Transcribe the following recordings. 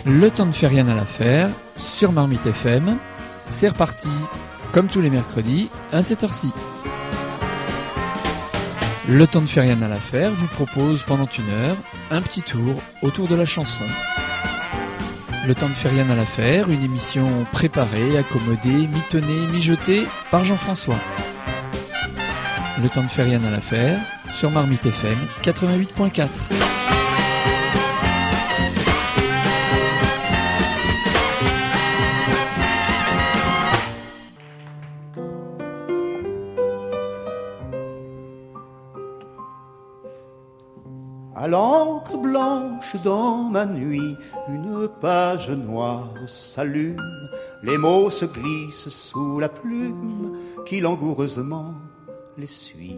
Le temps ne fait rien à l'affaire sur Marmite FM. C'est reparti, comme tous les mercredis, à cette heure-ci. Le temps ne fait rien à l'affaire vous propose pendant une heure un petit tour autour de la chanson. Le temps ne fait rien à l'affaire, une émission préparée, accommodée, mitonnée, mijotée par Jean-François. Le temps ne fait rien à l'affaire sur Marmite FM 88.4. À l'encre blanche dans ma nuit, une page noire s'allume, les mots se glissent sous la plume qui langoureusement les suit.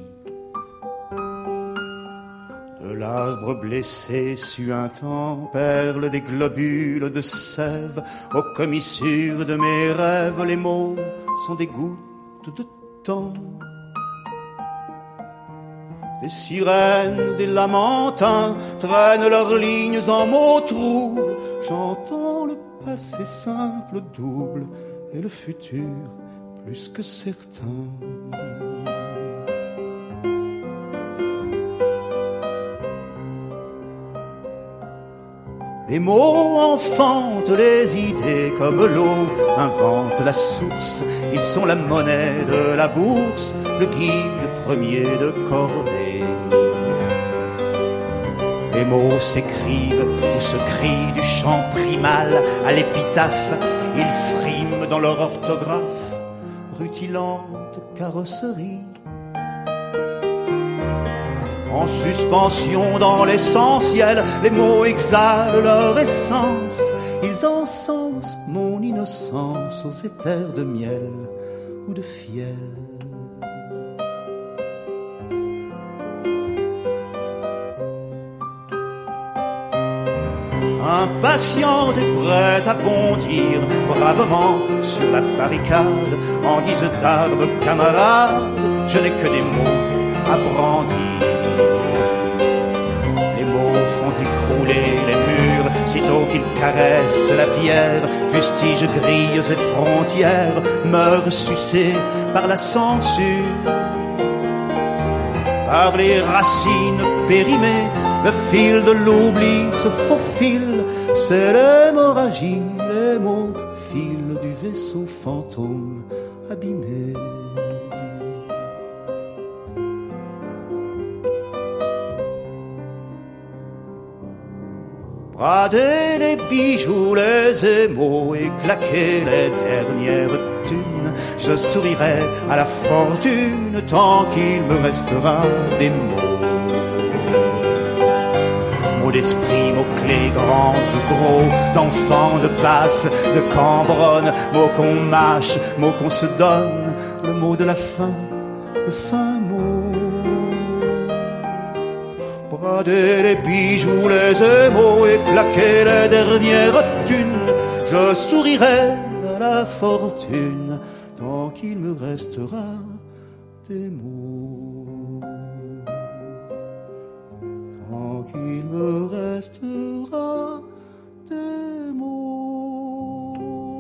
De l'arbre blessé suintant perlent des globules de sève, aux commissures de mes rêves, les mots sont des gouttes de temps. Des sirènes, des lamentins traînent leurs lignes en mots troubles. J'entends le passé simple double et le futur plus que certain. Les mots enfantent les idées comme l'eau invente la source. Ils sont la monnaie de la bourse, le guide premier de cordée. Les mots s'écrivent ou se crient du chant primal à l'épitaphe. Ils friment dans leur orthographe, rutilante carrosserie. En suspension dans l'essentiel, les mots exhalent leur essence. Ils encensent mon innocence aux éthers de miel ou de fiel. Impatiente et prête à bondir bravement sur la barricade, en guise d'arme camarade, je n'ai que des mots à brandir. Les mots font écrouler les murs, sitôt qu'ils caressent la pierre, fustigent grilles et frontières, meurent sucés par la censure. Par les racines périmées, le fil de l'oubli se faufile, c'est l'hémorragie, les mots filent du vaisseau fantôme abîmé. Brader les bijoux, les émaux et claquer les dernières thunes, je sourirai à la fortune tant qu'il me restera des mots. Mots d'esprit, mots clés, grands ou gros, d'enfants, de passe, de cambronne, mots qu'on mâche, mots qu'on se donne, le mot de la fin, le fin mot. Brader les bijoux, les émaux et claquer les dernières thunes, je sourirai à la fortune tant qu'il me restera des mots. Tant qu'il me restera des mots.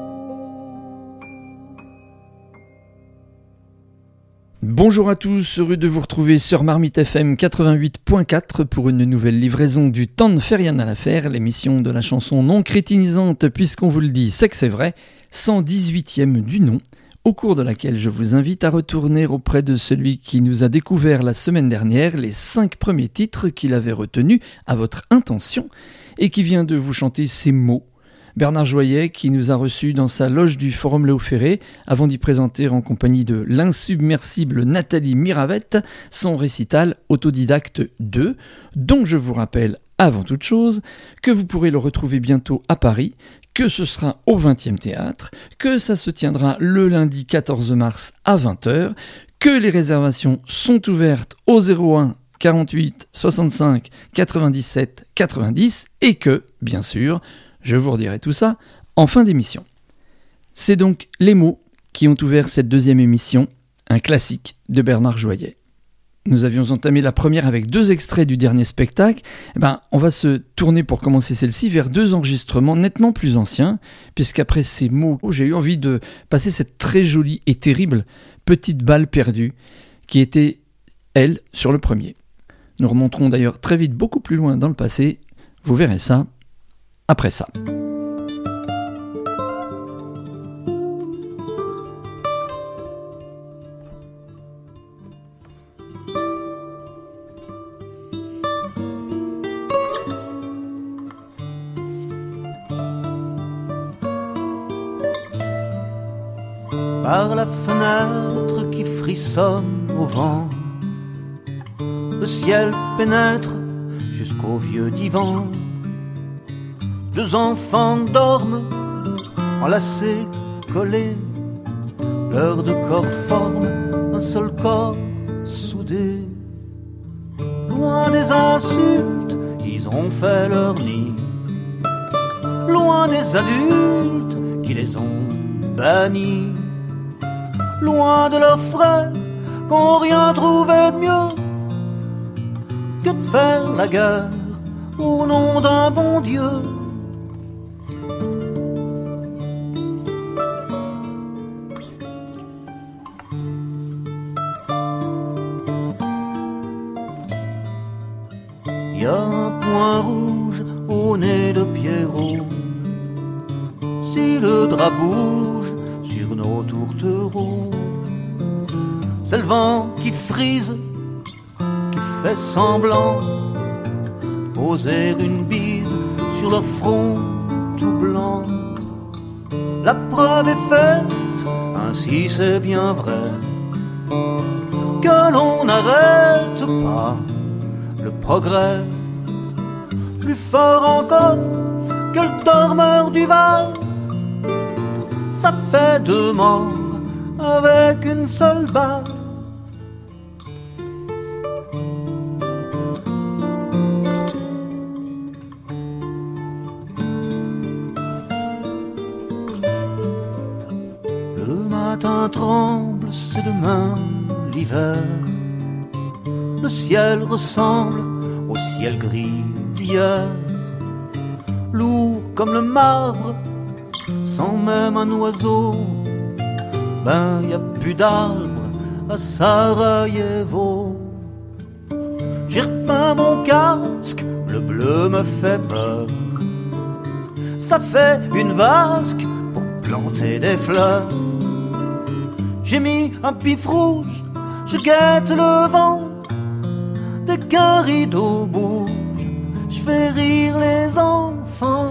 Bonjour à tous, heureux de vous retrouver sur Marmite FM 88.4 pour une nouvelle livraison du Temps ne fait rien à l'affaire, l'émission de la chanson non crétinisante, puisqu'on vous le dit, c'est que c'est vrai, 118e du nom, au cours de laquelle je vous invite à retourner auprès de celui qui nous a découvert la semaine dernière les 5 premiers titres qu'il avait retenus à votre intention et qui vient de vous chanter ces mots. Bernard Joyet qui nous a reçus dans sa loge du Forum Léo Ferré avant d'y présenter en compagnie de l'insubmersible Nathalie Miravette son récital Autodidacte 2, dont je vous rappelle avant toute chose que vous pourrez le retrouver bientôt à Paris, que ce sera au 20e Théâtre, que ça se tiendra le lundi 14 mars à 20h, que les réservations sont ouvertes au 01 48 65 97 90 et que, bien sûr, je vous redirai tout ça en fin d'émission. C'est donc les mots qui ont ouvert cette deuxième émission, un classique de Bernard Joyet. nous avions entamé la première avec 2 extraits du dernier spectacle, on va se tourner pour commencer celle-ci vers 2 enregistrements nettement plus anciens, puisqu'après ces mots, j'ai eu envie de passer cette très jolie et terrible petite balle perdue, qui était, elle, sur le premier. Nous remonterons d'ailleurs très vite beaucoup plus loin dans le passé, vous verrez ça après ça. Par la fenêtre qui frissonne au vent, le ciel pénètre jusqu'au vieux divan. 2 enfants dorment, enlacés, collés, leurs 2 corps forment un seul corps soudé. Loin des insultes, ils ont fait leur nid, loin des adultes qui les ont bannis, loin de leurs frères qu'ont rien trouvé de mieux que de faire la guerre au nom d'un bon Dieu. Il y a un point rouge au nez de Pierrot. Si le drap bouge sur nos tourtereaux, c'est le vent qui frise, qui fait semblant de poser une bise sur leur front tout blanc. La preuve est faite, ainsi c'est bien vrai, que l'on n'arrête pas le progrès. Plus fort encore que le dormeur du Val, ça fait 2 morts avec une seule balle. Le matin tremble, c'est demain l'hiver. Le ciel ressemble au ciel gris d'hier, lourd comme le marbre, sans même un oiseau. Y a plus d'arbres à Sarajevo. J'ai repeint mon casque, le bleu me fait peur. Ça fait une vasque pour planter des fleurs. J'ai mis un pif rouge, je guette le vent. Dès qu'un rideau bouge, je fais rire les enfants.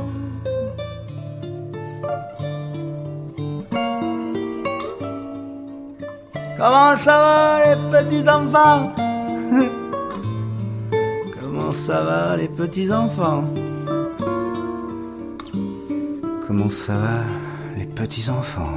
Comment ça va les petits enfants? Comment ça va les petits enfants? Comment ça va les petits enfants?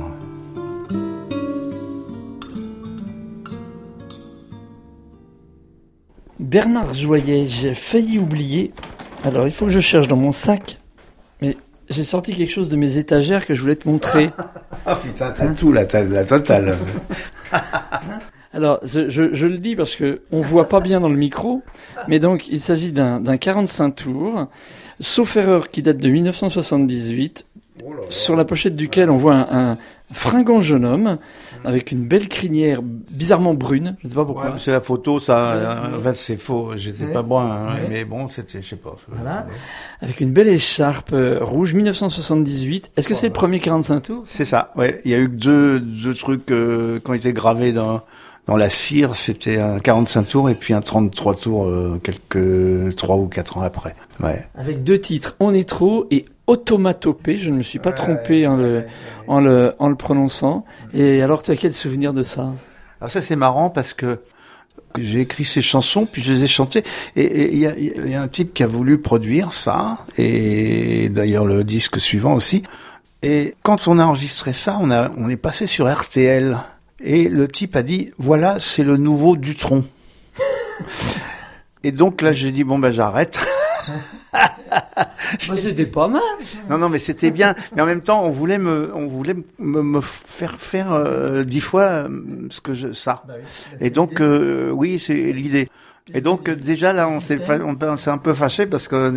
Bernard Joyet, j'ai failli oublier. Alors il faut que je cherche dans mon sac, mais j'ai sorti quelque chose de mes étagères que je voulais te montrer. Ah putain, t'as tout là, t'as la totale. Alors, je le dis parce que on voit pas bien dans le micro, mais donc il s'agit d'un 45 tours, sauf erreur qui date de 1978, sur la pochette duquel on voit un fringant jeune homme avec une belle crinière bizarrement brune, je sais pas pourquoi. Ouais, c'est la photo, ça. En fait, c'est faux. J'étais pas brun, mais bon, c'était, je sais pas. Voilà. Avec une belle écharpe rouge, 1978. Est-ce que c'est le premier 45 tours? C'est ça. Ouais. Il y a eu que deux trucs qui ont été gravés dans la cire. C'était un 45 tours et puis un 33 tours quelques 3 ou 4 ans après. Ouais. Avec 2 titres, On est trop et Automatopée, je ne me suis pas trompé en le prononçant. Et alors, tu as quel souvenir de ça? Alors ça, c'est marrant parce que j'ai écrit ces chansons, puis je les ai chantées. Et il y a un type qui a voulu produire ça, et d'ailleurs le disque suivant aussi. Et quand on a enregistré ça, on est passé sur RTL. Et le type a dit, voilà, c'est le nouveau Dutronc. Et donc là, j'ai dit, bon, j'arrête. Moi, c'était pas mal. Non, mais c'était bien. Mais en même temps, on voulait me faire 10 fois ça. Bah oui, Et donc, oui, c'est l'idée. Et donc, déjà, là, on s'est un peu fâché parce que,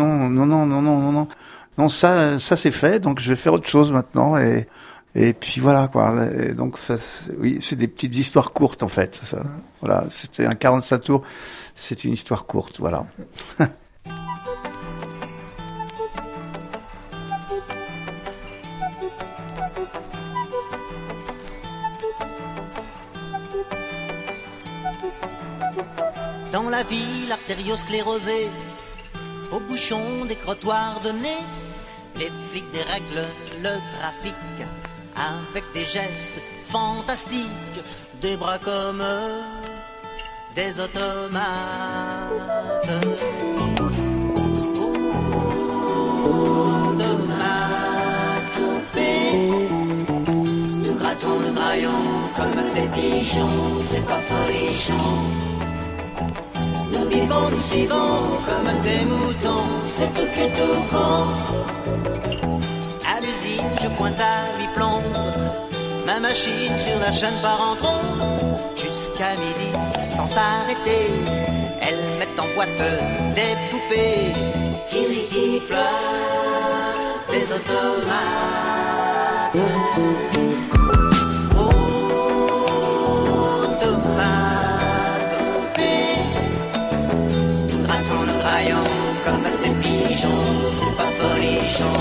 non, ça c'est fait. Donc, je vais faire autre chose maintenant. Et puis voilà, quoi. Et donc, ça, oui, c'est des petites histoires courtes, en fait. Ça. Voilà. C'était un 45 tours. C'est une histoire courte, voilà. Dans la ville artériosclérosée, au bouchon des crottoirs de nez, les flics dérèglent le trafic avec des gestes fantastiques, des bras comme des automates. Nous grattons le graillon comme des pigeons, c'est pas folichon. Nous vivons, nous suivons comme des moutons, c'est tout que tout con. À l'usine, je pointe à 8 plombes, ma machine sur la chaîne part en trombe. Jusqu'à midi, sans s'arrêter, elles mettent en boîte des poupées qui pleurent, des automates. Comme des pigeons, c'est pas folichon.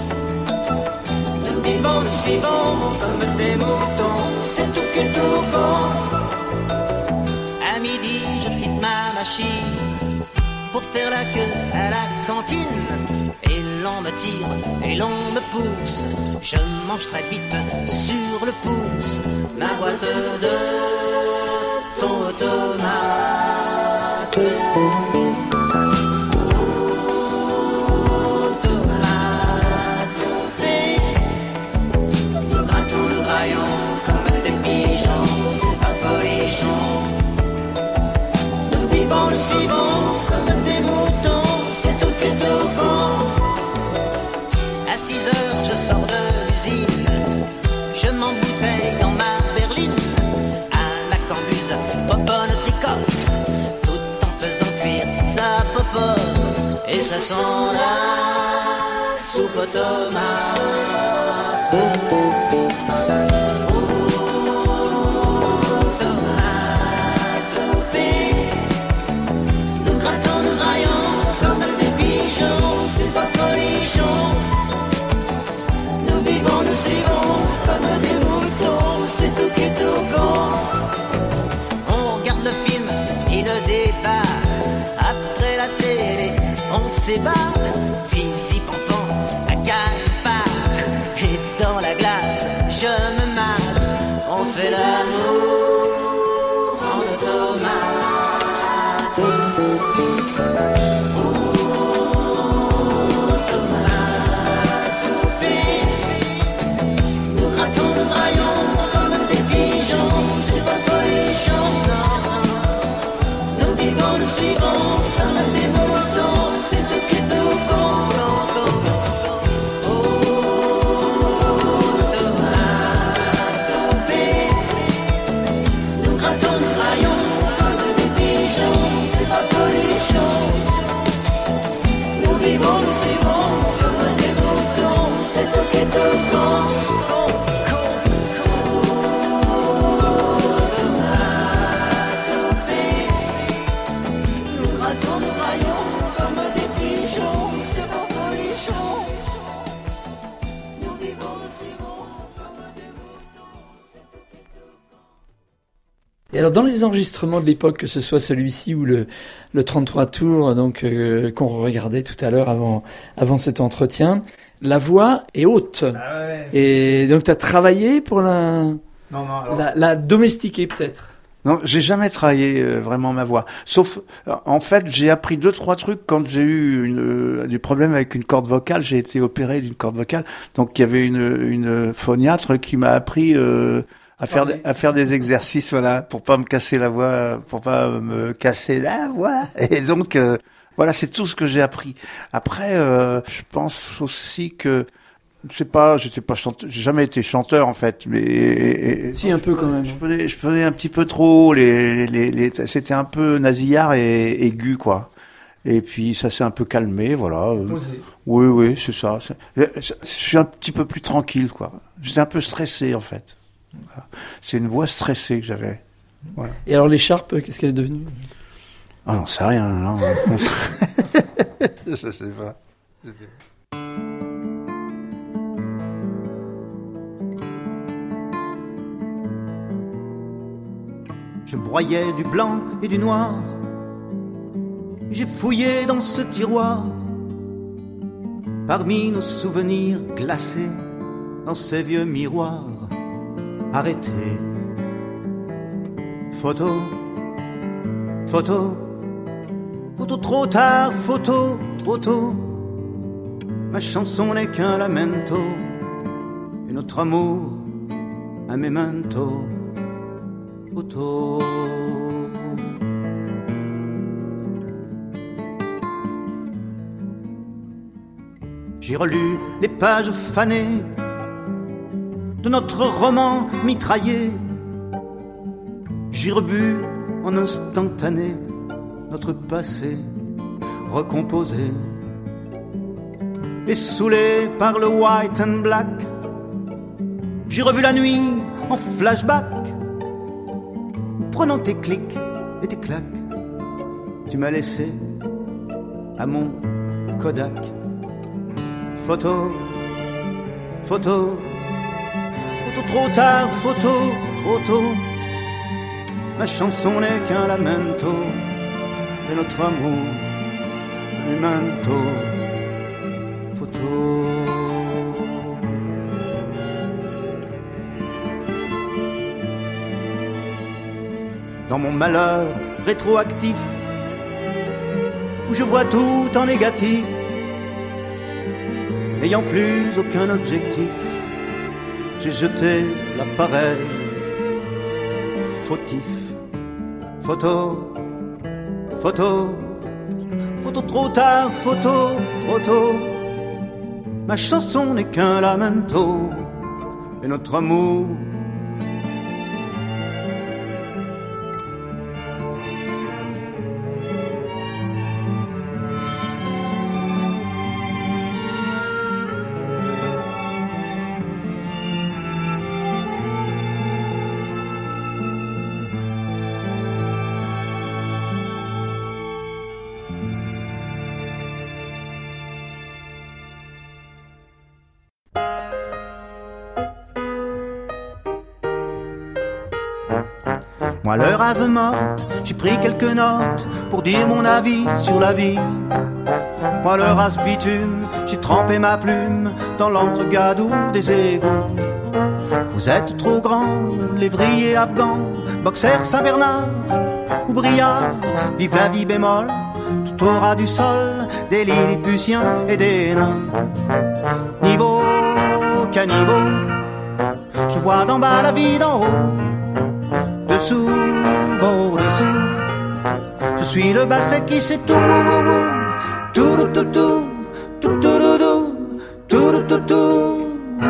Nous vivons, nous suivons comme des moutons, c'est tout que tout con. À midi, je quitte ma machine pour faire la queue à la cantine. Et l'on me tire, et l'on me pousse. Je mange très vite sur le pouce ma boîte de ton automate. Nous vivons, nous suivons comme des moutons, c'est tout que tout con. À 6 heures, je sors de l'usine, je m'embouteille dans ma berline. À la cambuse, poponne tricote, tout en faisant cuire sa popote. Et ça sent la soupe automate. Zizi Pompon à quatre pattes, et dans la glace je me mate. On fait l'amour en automate. Nous grattons le graillon comme des pigeons, c'est pas folichon. Nous vivons, nous suivons comme des moutons, c'est tout que tout con. Nous grattons le graillon comme des pigeons, c'est pas folichon. Nous vivons, nous suivons comme des moutons, c'est tout que tout con. Nous grattons le graillon comme des pigeons, c'est pas folichon. Nous vivons, nous suivons comme des moutons, c'est tout que tout con. Et alors, dans les enregistrements de l'époque, que ce soit celui-ci ou le 33 tours, donc qu'on regardait tout à l'heure avant cet entretien, la voix est haute. Ah ouais. Et donc, tu as travaillé pour la domestiquer peut-être. Non, j'ai jamais travaillé vraiment ma voix. Sauf, en fait, j'ai appris 2-3 trucs quand j'ai eu des problèmes avec une corde vocale. J'ai été opéré d'une corde vocale. Donc, il y avait une phoniatre qui m'a appris à faire des exercices, voilà, pour pas me casser la voix, pour pas me casser la voix. Et donc, Voilà, c'est tout ce que j'ai appris. Après, je pense aussi que j'étais pas chanteur, j'ai jamais été chanteur en fait, mais Si, un peu quand même. je prenais un petit peu trop c'était un peu nasillard et aigu quoi. Et puis ça s'est un peu calmé, voilà. Oui, c'est ça. Je suis un petit peu plus tranquille quoi. J'étais un peu stressé en fait. Voilà. C'est une voix stressée que j'avais. Voilà. Et alors l'écharpe, qu'est-ce qu'elle est devenue? Ah non, c'est rien. Non. Je sais pas. Je broyais du blanc et du noir. J'ai fouillé dans ce tiroir, parmi nos souvenirs glacés, dans ces vieux miroirs arrêtés. Photo, photo, photo trop tard, photo trop tôt. Ma chanson n'est qu'un lamento, et notre amour un memento. Photo. J'ai relu les pages fanées de notre roman mitraillé. J'ai rebu en instantané notre passé recomposé. Et saoulé par le white and black, j'ai revu la nuit en flashback. Prenant tes clics et tes claques, tu m'as laissé à mon Kodak. Photo, photo, photo trop tard, photo trop tôt. Ma chanson n'est qu'un lamento, et notre amour un memento. Photo. Dans mon malheur rétroactif, où je vois tout en négatif, n'ayant plus aucun objectif, j'ai jeté l'appareil fautif. Photo, photo, photo trop tard, photo trop tôt. Ma chanson n'est qu'un lamento, et notre amour moi l'heure rase morte, j'ai pris quelques notes pour dire mon avis sur la vie. Moi le rase bitume, j'ai trempé ma plume dans l'encre gadou des égouts. Vous êtes trop grands, lévriers afghans, boxers Saint-Bernard ou Briard, vive la vie bémol, tout au ras du sol, des Lilliputiens et des nains. Niveau caniveau, je vois d'en bas la vie d'en haut. Dessous, au-dessous, je suis le basset qui sait tout. Tout, tout, tout, tout, tout, tout, tout, tout, tout.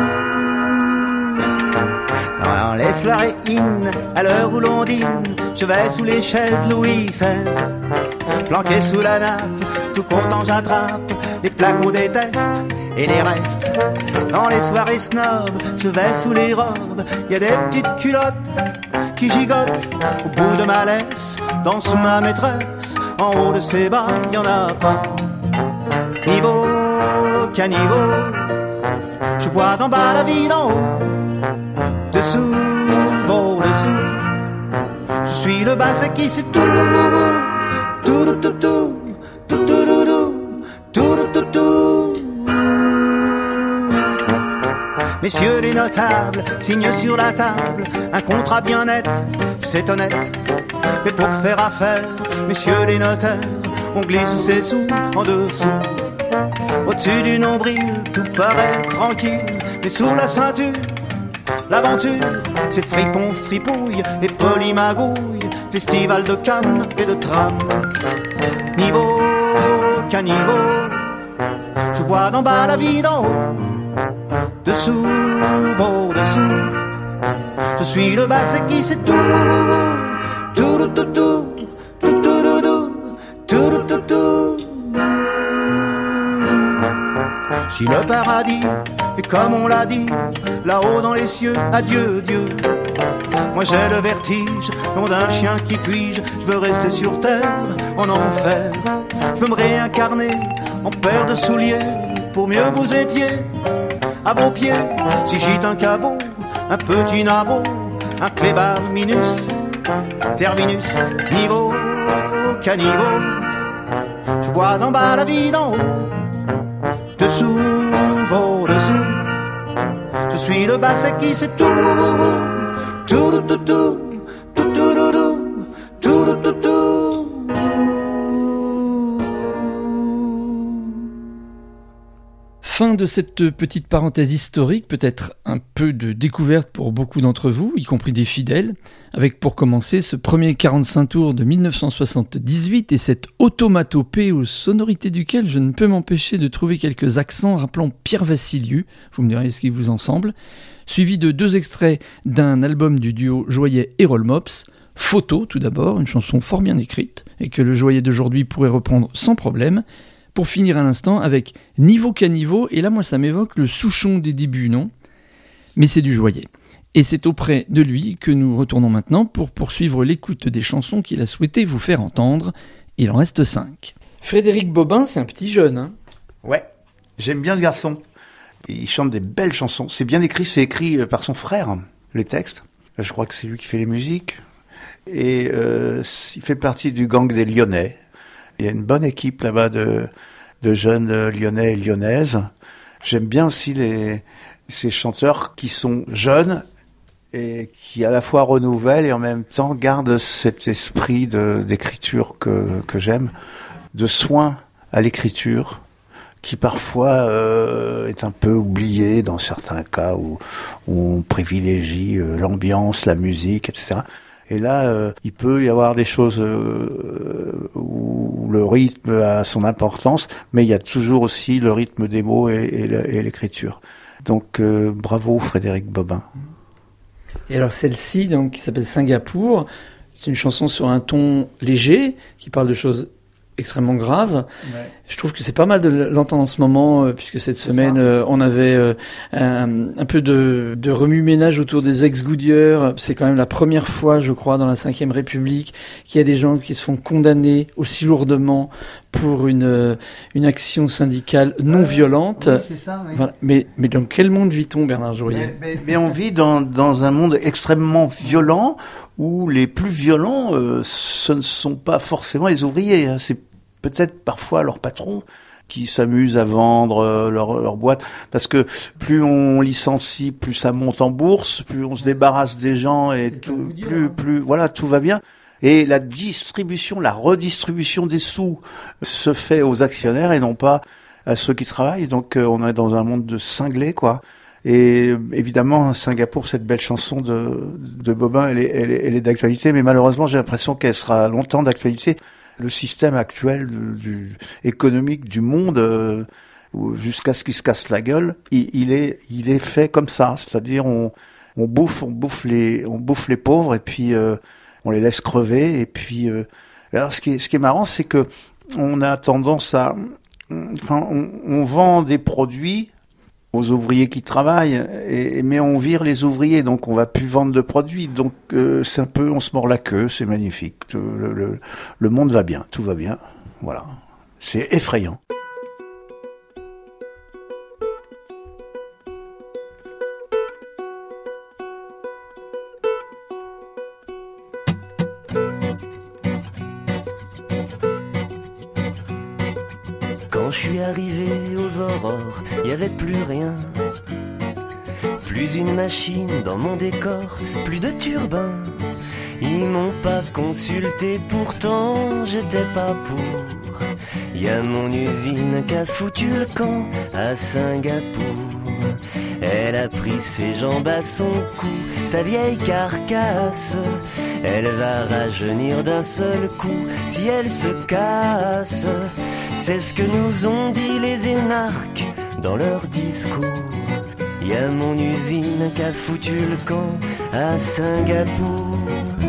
Non, laisse la réine à l'heure où l'on dîne. Je vais sous les chaises Louis XVI, planqué sous la nappe, tout content j'attrape les plats qu'on déteste et les restes. Dans les soirées snob, je vais sous les robes, y a des petites culottes qui gigotent au bout de ma laisse, danse ma maîtresse, en haut de ses bas, y'en a pas. Niveau caniveau, je vois d'en bas la vie d'en haut. Dessous, au-dessous, je suis le basset qui sait tout. Tout, tout, tout, tout, tout, tout, tout, tout, tout. Messieurs les notables, signent sur la table un contrat bien net, c'est honnête. Mais pour faire affaire, messieurs les notaires, on glisse ses sous en dessous. Au-dessus du nombril, tout paraît tranquille, mais sous la ceinture, l'aventure, c'est fripon, fripouille et polimagouille, festival de cannes et de tram. Niveau caniveau. Je vois d'en bas la vie d'en haut, dessous, au-dessous. Je suis le bas, c'est qui, c'est tout. Tout, tout, tout, tout, tout, tout, tout, tout, tout. Si le paradis est comme on l'a dit, là-haut dans les cieux, adieu, Dieu. Moi j'ai le vertige, nom d'un chien qui puis-je. Je veux rester sur terre, en enfer. Je veux me réincarner en paire de souliers, pour mieux vous épier à vos pieds. Si j'gite un cabot, un petit nabot, un clébard minus, terminus, niveau, caniveau. Je vois d'en bas la vie d'en haut, dessous, au-dessous. Je suis le bas, c'est qui, c'est tout. Tout, tout, tout, tout, tout, tout, tout, tout, tout. Fin de cette petite parenthèse historique, peut-être un peu de découverte pour beaucoup d'entre vous, y compris des fidèles, avec pour commencer ce premier 45 tours de 1978 et cette automatopée aux sonorités duquel je ne peux m'empêcher de trouver quelques accents rappelant Pierre Vassiliou, vous me direz ce qui vous en semble, suivi de 2 extraits d'un album du duo Joyet et Roll Mops, Photo tout d'abord, une chanson fort bien écrite et que le Joyet d'aujourd'hui pourrait reprendre sans problème, pour finir à l'instant avec Niveau Caniveau, et là moi ça m'évoque le Souchon des débuts, non ? Mais c'est du Joyet. Et c'est auprès de lui que nous retournons maintenant pour poursuivre l'écoute des chansons qu'il a souhaité vous faire entendre. Il en reste 5. Frédéric Bobin, c'est un petit jeune, hein ? Ouais, j'aime bien ce garçon. Il chante des belles chansons. C'est bien écrit, c'est écrit par son frère, les textes. Je crois que c'est lui qui fait les musiques. Et il fait partie du gang des Lyonnais. Il y a une bonne équipe là-bas de jeunes Lyonnais et Lyonnaises. J'aime bien aussi ces chanteurs qui sont jeunes et qui à la fois renouvellent et en même temps gardent cet esprit d'écriture que j'aime, de soin à l'écriture, qui parfois est un peu oublié dans certains cas où on privilégie l'ambiance, la musique, etc. Et là, il peut y avoir des choses où le rythme a son importance, mais il y a toujours aussi le rythme des mots et l'écriture. Donc, bravo Frédéric Bobin. Et alors celle-ci, donc, qui s'appelle Singapour, c'est une chanson sur un ton léger, qui parle de choses extrêmement graves. Ouais. Je trouve que c'est pas mal de l'entendre en ce moment, puisque cette semaine, on avait un peu de remue-ménage autour des ex-Goodyear. C'est quand même la première fois, je crois, dans la Ve République, qu'il y a des gens qui se font condamner aussi lourdement pour une action syndicale non violente. Oui, c'est ça, oui. Voilà. Mais dans quel monde vit-on, Bernard Jourier ? Mais on vit dans un monde extrêmement violent, où les plus violents, ce ne sont pas forcément les ouvriers, hein. C'est peut-être parfois leur patron qui s'amuse à vendre leur boîte, parce que plus on licencie, plus ça monte en bourse, plus on se débarrasse des gens et plus voilà, tout va bien. Et la distribution, la redistribution des sous se fait aux actionnaires et non pas à ceux qui travaillent. Donc on est dans un monde de cinglés, quoi. Et évidemment, Singapour, cette belle chanson de Bobin, elle est d'actualité, mais malheureusement, j'ai l'impression qu'elle sera longtemps d'actualité. Le système actuel économique du monde, jusqu'à ce qu'il se casse la gueule, il est fait comme ça. C'est-à-dire, on bouffe les pauvres et puis on les laisse crever. Et puis, alors ce qui est marrant, c'est que on a tendance on vend des produits aux ouvriers qui travaillent, mais on vire les ouvriers, donc on va plus vendre de produits. Donc c'est un peu, on se mord la queue, c'est magnifique. Le monde va bien, tout va bien. Voilà, c'est effrayant. Quand je suis arrivé aux aurores, y avait plus rien. Plus une machine dans mon décor, plus de turbin. Ils m'ont pas consulté, pourtant j'étais pas pour. Y a mon usine qui a foutu le camp à Singapour. Elle a pris ses jambes à son cou, sa vieille carcasse. Elle va rajeunir d'un seul coup si elle se casse. C'est ce que nous ont dit les énarques dans leur discours. Y a mon usine qu'a foutu le camp à Singapour.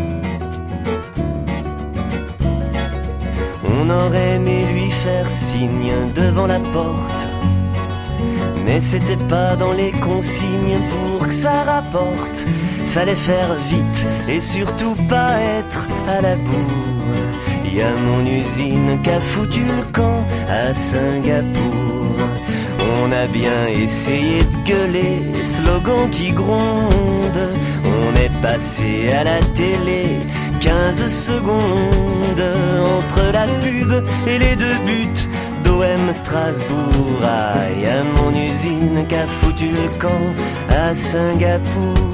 On aurait aimé lui faire signe devant la porte, mais c'était pas dans les consignes pour que ça rapporte. Fallait faire vite et surtout pas être à la bourre. Y a mon usine qu'a foutu le camp à Singapour. On a bien essayé de gueuler, slogan qui gronde. On est passé à la télé 15 secondes entre la pub et les 2 buts d'OM Strasbourg. Ah, y a mon usine qu'a foutu le camp à Singapour.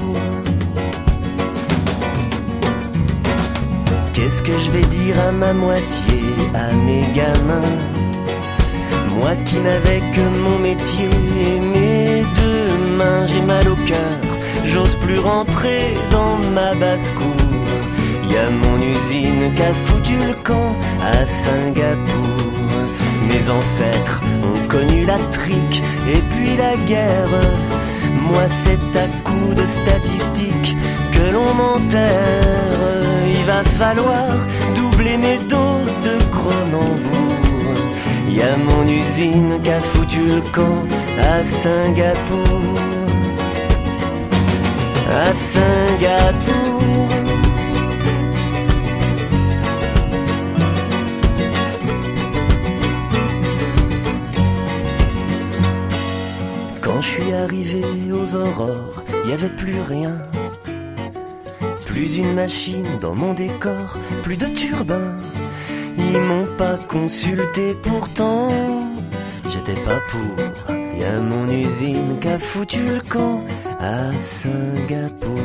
Qu'est-ce que je vais dire à ma moitié, à mes gamins? Moi qui n'avais que mon métier et mes 2 mains, j'ai mal au cœur, j'ose plus rentrer dans ma basse-cour. Y a mon usine qu'a foutu le camp à Singapour. Mes ancêtres ont connu la trique et puis la guerre. Moi c'est à coup de statistiques que l'on m'enterre. Il va falloir doubler mes doses de Cronenbourg. Y a mon usine qu'a foutu le camp à Singapour. À Singapour. Quand je suis arrivé aux aurores, y avait plus rien. Plus une machine dans mon décor, plus de turbin. Ils m'ont pas consulté pourtant, j'étais pas pour. Y a mon usine qu'a foutu le camp à Singapour.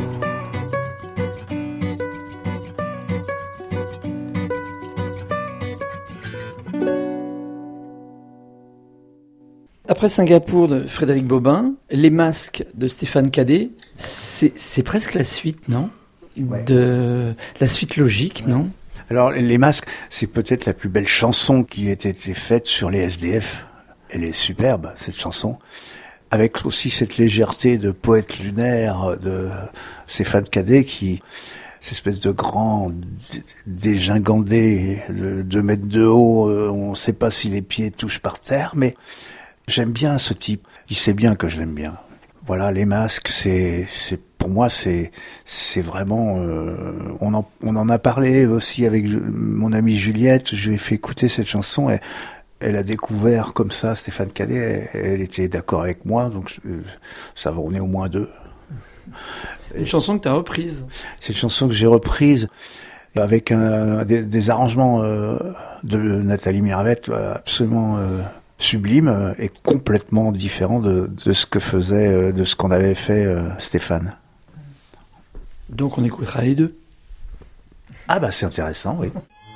Après Singapour de Frédéric Bobin, Les Masques de Stéphane Cadet, c'est presque la suite, non? De la suite logique, non? Alors, Les Masques, c'est peut-être la plus belle chanson qui ait été faite sur les SDF. Elle est superbe, cette chanson. Avec aussi cette légèreté de poète lunaire de Stéphane Cadet qui, cette espèce de grand dégingandé de 2 mètres de haut, on ne sait pas si les pieds touchent par terre, mais j'aime bien ce type. Il sait bien que je l'aime bien. Voilà, Les Masques, pour moi, c'est vraiment. On en a parlé aussi avec mon amie Juliette. Je lui ai fait écouter cette chanson. Elle a découvert comme ça Stéphane Cadet. Elle était d'accord avec moi, donc ça va. On est au moins 2. Une chanson que tu as reprise. C'est une chanson que j'ai reprise avec des arrangements de Nathalie Miravette absolument sublime et complètement différent de ce que faisait, de ce qu'on avait fait Stéphane. Donc on écoutera les 2. Ah bah c'est intéressant, oui.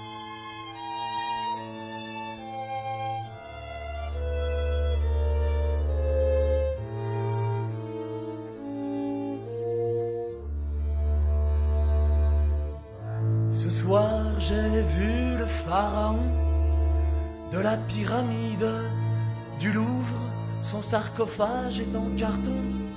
Ce soir j'ai vu le pharaon de la pyramide du Louvre, son sarcophage est en carton.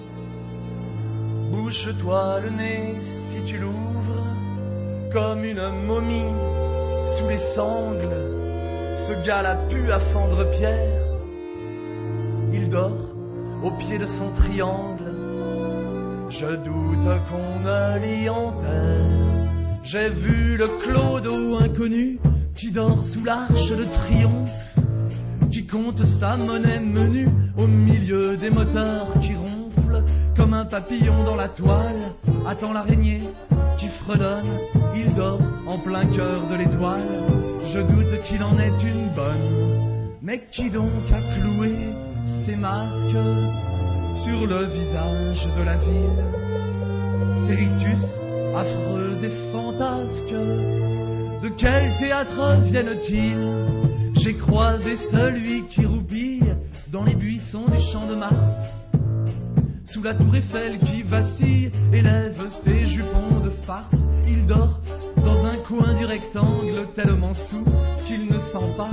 Bouche-toi le nez si tu l'ouvres, comme une momie sous les sangles. Ce gars-là pue à fendre pierre. Il dort au pied de son triangle. Je doute qu'on ne l'y enterre. J'ai vu le clodo inconnu qui dort sous l'arche de triomphe, qui compte sa monnaie menue au milieu des moteurs qui ronflent comme un papillon dans la toile. Attend l'araignée qui fredonne, il dort en plein cœur de l'étoile. Je doute qu'il en ait une bonne, mais qui donc a cloué ses masques sur le visage de la ville? Ces rictus affreux et fantasques, de quel théâtre viennent-ils? J'ai croisé celui qui roupille dans les buissons du champ de Mars. Sous la tour Eiffel qui vacille, élève ses jupons de farce. Il dort dans un coin du rectangle, tellement sous qu'il ne sent pas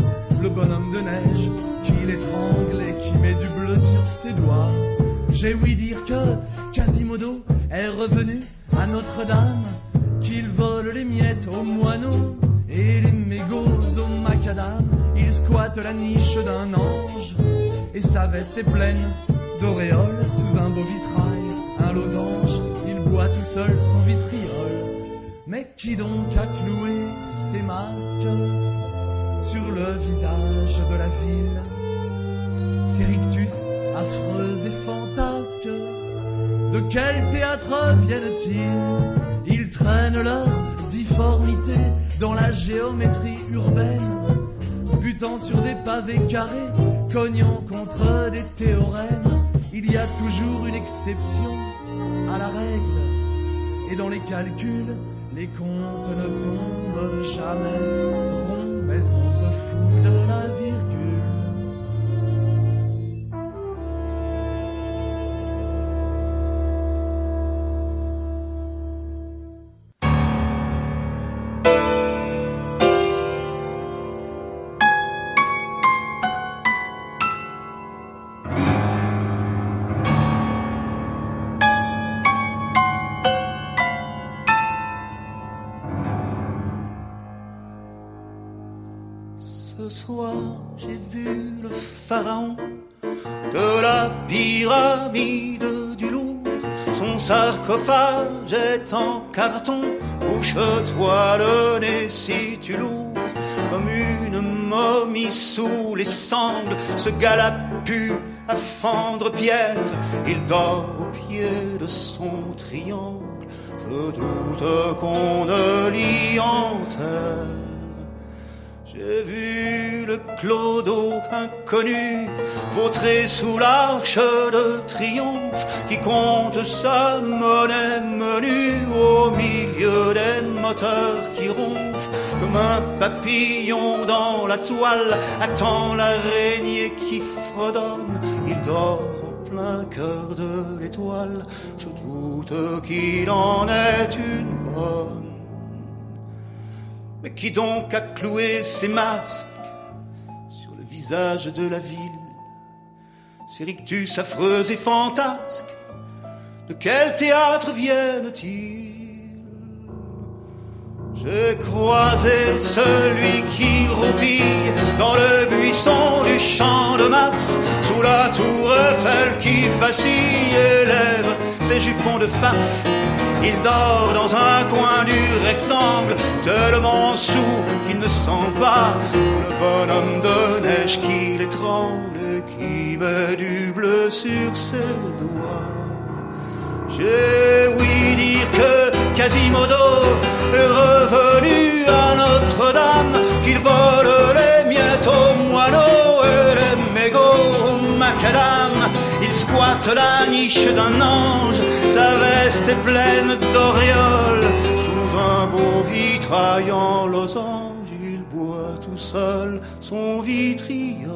le bonhomme de neige qui l'étrangle et qui met du bleu sur ses doigts. J'ai ouï dire que Quasimodo est revenu à Notre-Dame, qu'il vole les miettes aux moineaux et les mégots aux macadam. Il squatte la niche d'un ange et sa veste est pleine d'auréoles. Sous un beau vitrail, un losange, il boit tout seul son vitriol. Mais qui donc a cloué ses masques sur le visage de la ville? Ces rictus affreux et fantasques, de quel théâtre viennent-ils? Ils traînent leur difformité dans la géométrie urbaine, butant sur des pavés carrés, cognant contre des théorèmes. Il y a toujours une exception à la règle, et dans les calculs, les comptes ne tombent jamais ronds, mais on se fout de la virgule. Ce soir, j'ai vu le pharaon de la pyramide du Louvre. Son sarcophage est en carton. Bouche-toi le nez si tu l'ouvres. Comme une momie sous les sangles, ce gars-là pue à fendre pierre. Il dort au pied de son triangle. Je doute qu'on ne l'y enterre. J'ai vu le clodo inconnu vautrer sous l'arche de triomphe, qui compte sa monnaie menue au milieu des moteurs qui ronflent. Comme un papillon dans la toile attend l'araignée qui fredonne. Il dort en plein cœur de l'étoile. Je doute qu'il en est une bonne. Mais qui donc a cloué ses masques sur le visage de la ville? Ces rictus affreux et fantasques, de quel théâtre viennent-ils? J'ai croisé celui qui roupille dans le buisson du champ de Mars, sous la tour Eiffel qui vacille et lève ses jupons de farce. Il dort dans un coin du rectangle, tellement saoul qu'il ne sent pas le bonhomme de neige qui l'étrangle et qui met du bleu sur ses doigts. J'ai ouï dire que Quasimodo est revenu à Notre-Dame, qu'il vole les miettes aux moineaux et les mégots aux macadam. Il squatte la niche d'un ange, sa veste est pleine d'auréoles. Sous un beau vitrail en losange, il boit tout seul son vitriol.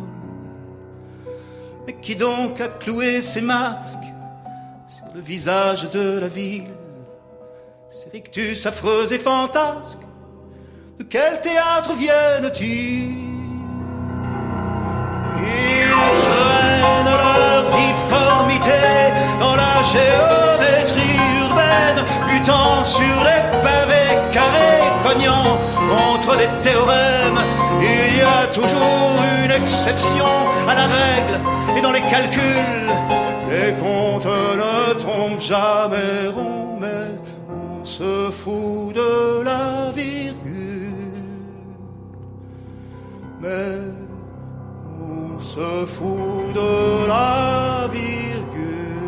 Mais qui donc a cloué ses masques sur le visage de la ville? Ces rictus affreux et fantasques, de quel théâtre viennent-ils? Ils traînent leur difformité dans la géométrie urbaine, butant sur les pavés carrés, cognant contre des théorèmes. Il y a toujours une exception à la règle, et dans les calculs, les comptes ne tombent jamais ronds, mais on se fout de la virgule. Mais on se fout de la virgule.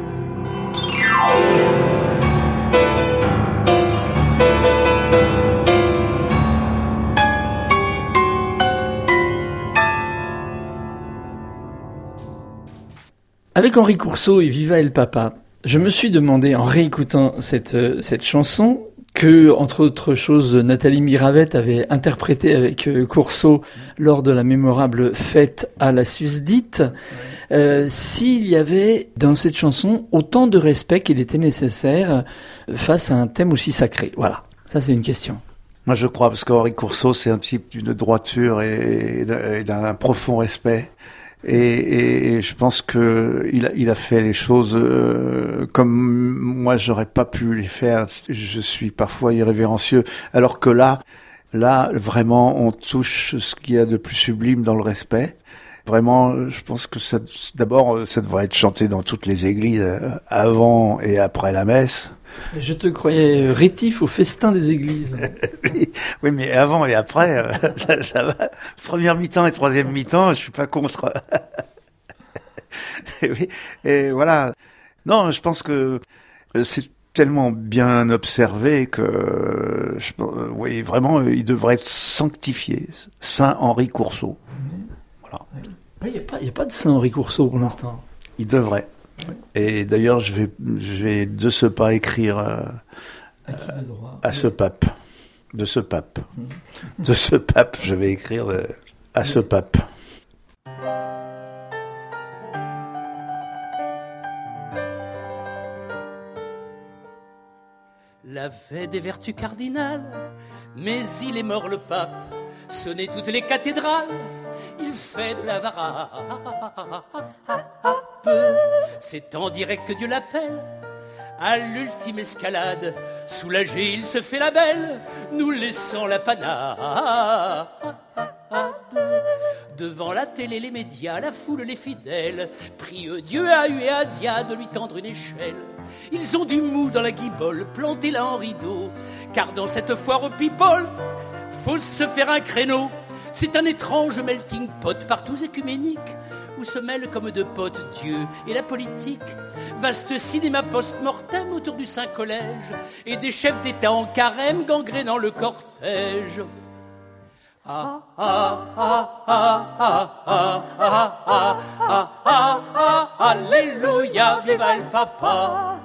Avec Henri Courceau et Viva el Papa, je me suis demandé, en réécoutant cette chanson, que, entre autres choses, Nathalie Miravette avait interprété avec Courceau lors de la mémorable fête à la Susdite, s'il y avait dans cette chanson autant de respect qu'il était nécessaire face à un thème aussi sacré. Voilà, ça c'est une question. Moi, je crois, parce qu'Henri Coursault, c'est un type d'une droiture et d'un profond respect. Et je pense que il a fait les choses comme moi, j'aurais pas pu les faire. Je suis parfois irrévérencieux. Alors que là, vraiment, on touche ce qu'il y a de plus sublime dans le respect. Vraiment, je pense que d'abord, ça devrait être chanté dans toutes les églises avant et après la messe. Je te croyais rétif au festin des églises. Oui, mais avant et après, ça va. Première mi-temps et troisième mi-temps, je suis pas contre. Oui, et voilà. Non, je pense que c'est tellement bien observé que, oui, vraiment, il devrait être sanctifié. Saint Henri Coursault. Voilà. Oui, il n'y a pas de Saint Henri Coursault pour l'instant. Il devrait. Et d'ailleurs, je vais de ce pas écrire à ce pape. De ce pape. De ce pape, je vais écrire à ce pape. La fête des vertus cardinales, mais il est mort le pape, sonnez toutes les cathédrales, il fait de la varappe. C'est en direct que Dieu l'appelle, à l'ultime escalade, soulagé il se fait la belle, nous laissant la panade. Devant la télé, les médias, la foule, les fidèles, prient Dieu à eu et à Dia de lui tendre une échelle. Ils ont du mou dans la guibole, planté là en rideau, car dans cette foire au people, faut se faire un créneau. C'est un étrange melting pot, partout écuménique, où se mêlent comme deux potes Dieu et la politique. Vaste cinéma post-mortem autour du Saint-Collège, et des chefs d'État en carême gangrénant le cortège. Ah ah ah ah ah ah ah ah ah ah ah, alléluia, viva le papa.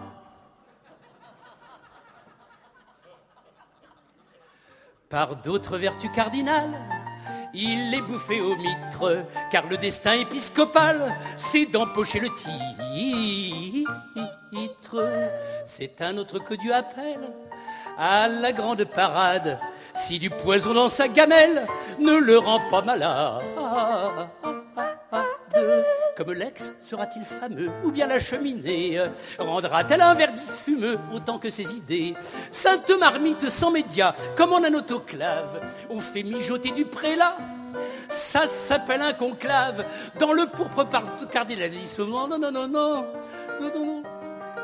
Par d'autres vertus cardinales, il est bouffé au mitre, car le destin épiscopal, c'est d'empocher le titre. C'est un autre que Dieu appelle à la grande parade. Si du poison dans sa gamelle ne le rend pas malade. Comme l'ex sera-t-il fameux, ou bien la cheminée rendra-t-elle un verdict fumeux autant que ses idées? Sainte marmite sans médias, comme en un autoclave, on fait mijoter du prélat. Ça s'appelle un conclave dans le pourpre cardinalisme. Non, non, non, non, non, non, non, non.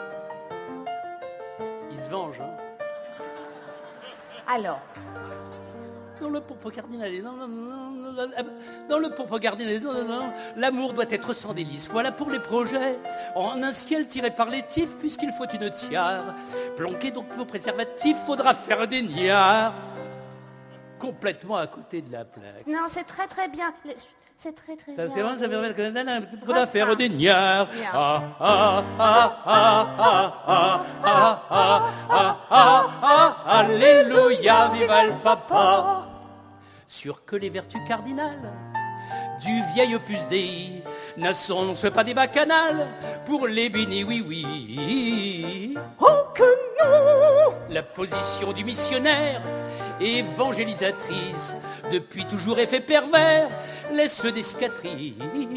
Il se venge, hein. Alors, dans le pourpre cardinalisme, dans le pourpre cardinalisme, l'amour doit être sans délice. Voilà pour les projets, en un ciel tiré par les tifs, puisqu'il faut une tiare. Planquez donc vos préservatifs, faudra faire des niards. Complètement à côté de la plaque. non, c'est très très bien. C'est très très bien. C'est bon, ça veut dire qu'il faudra faire des niards. Ah ah ah ah ah ah ah ah ah ah, alléluia, viva le papa. Sûr que les vertus cardinales du vieil opus Dei n'annoncent pas des bacchanales pour les bénis, oui, oui. Oh que non! La position du missionnaire évangélisatrice, depuis toujours effet pervers, laisse des cicatrices.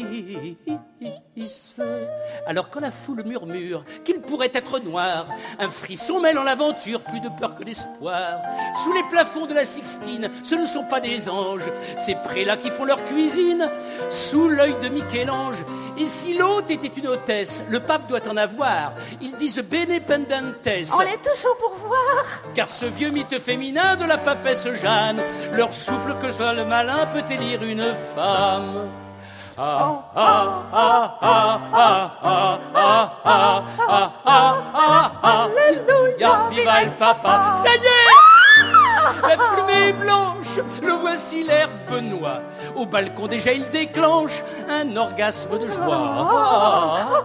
Alors quand la foule murmure qu'il pourrait être noir, un frisson mêle en l'aventure, plus de peur que d'espoir. Sous les plafonds de la Sixtine, ce ne sont pas des anges, ces prélats qui font leur cuisine, sous l'œil de Michel-Ange. Et si l'hôte était une hôtesse, le pape doit en avoir. Ils disent Bene Pendentes. On les touche au pourvoir. Car ce vieux mythe féminin de la papesse Jeanne leur souffle que soit le malin peut élire une femme. Ah ah ah ah ah ah ah ah ah ah ah, alléluia, viva le papa. Ça y est, la fumée est blanche, le voici l'herbe noie. Au balcon déjà il déclenche un orgasme de joie.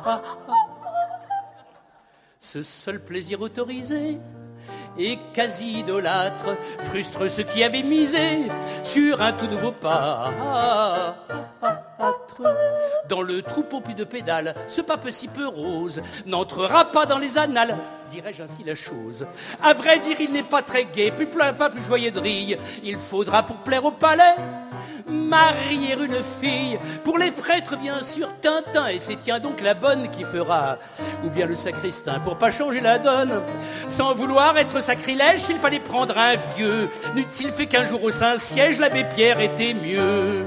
Ce seul plaisir autorisé et quasi idolâtre frustre ceux qui avaient misé sur un tout nouveau pas. Dans le troupeau plus de pédales, ce pape si peu rose n'entrera pas dans les annales, dirais-je ainsi la chose. À vrai dire, il n'est pas très gai, plus plein, pas plus joyeux de rire. Il faudra pour plaire au palais marier une fille. Pour les prêtres, bien sûr, Tintin, et c'est tiens donc la bonne qui fera. Ou bien le sacristain, pour pas changer la donne. Sans vouloir être sacrilège, s'il fallait prendre un vieux, n'eût-il fait qu'un jour au Saint-Siège, l'abbé Pierre était mieux.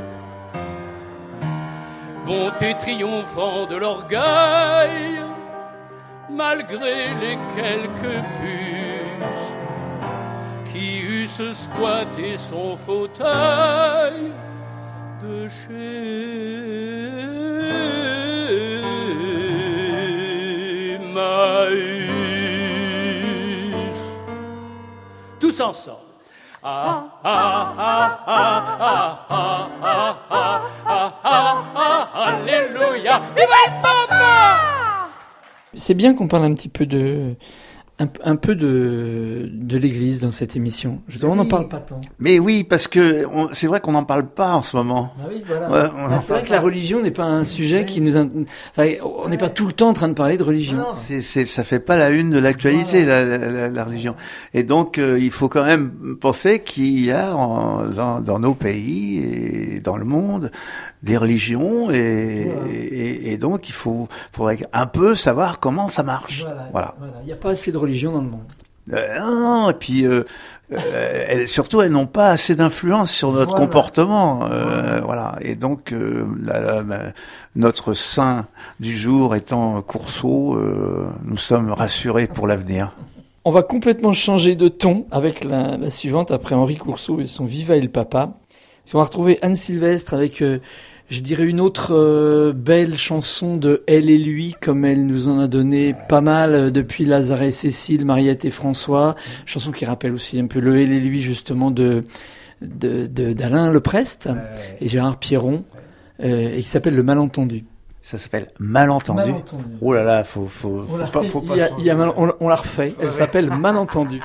Bonté triomphant de l'orgueil, malgré les quelques puces qui eussent squatté son fauteuil de chez Maüs. Tous ensemble. Alléluia. Viva le papa! C'est bien qu'on parle un petit peu de l'église dans cette émission. On n'en parle pas tant. Mais oui, parce que c'est vrai qu'on n'en parle pas en ce moment. Ah oui, voilà. Ouais, c'est vrai que la religion n'est pas un sujet qui nous... Enfin, on n'est pas tout le temps en train de parler de religion. Non, ça fait pas la une de l'actualité, voilà. la religion. Et donc, il faut quand même penser qu'il y a dans nos pays et dans le monde des religions et donc il faudrait un peu savoir comment ça marche. Voilà. Il n'y a pas assez de religion dans le monde. Non, et puis surtout elles n'ont pas assez d'influence sur notre comportement. Voilà. Et donc notre saint du jour étant Coursault, nous sommes rassurés pour l'avenir. On va complètement changer de ton avec la suivante après Henri Coursault et son Viva el Papa. On va retrouver Anne Sylvestre avec je dirais une autre belle chanson de Elle et lui, comme elle nous en a donné pas mal depuis Lazare et Cécile, Mariette et François. Chanson qui rappelle aussi un peu le Elle et lui justement d'Alain Leprest et Gérard Pierron, et qui s'appelle Le Malentendu. Ça s'appelle Malentendu. Oh là là, faut pas. On la refait. Elle s'appelle Malentendu.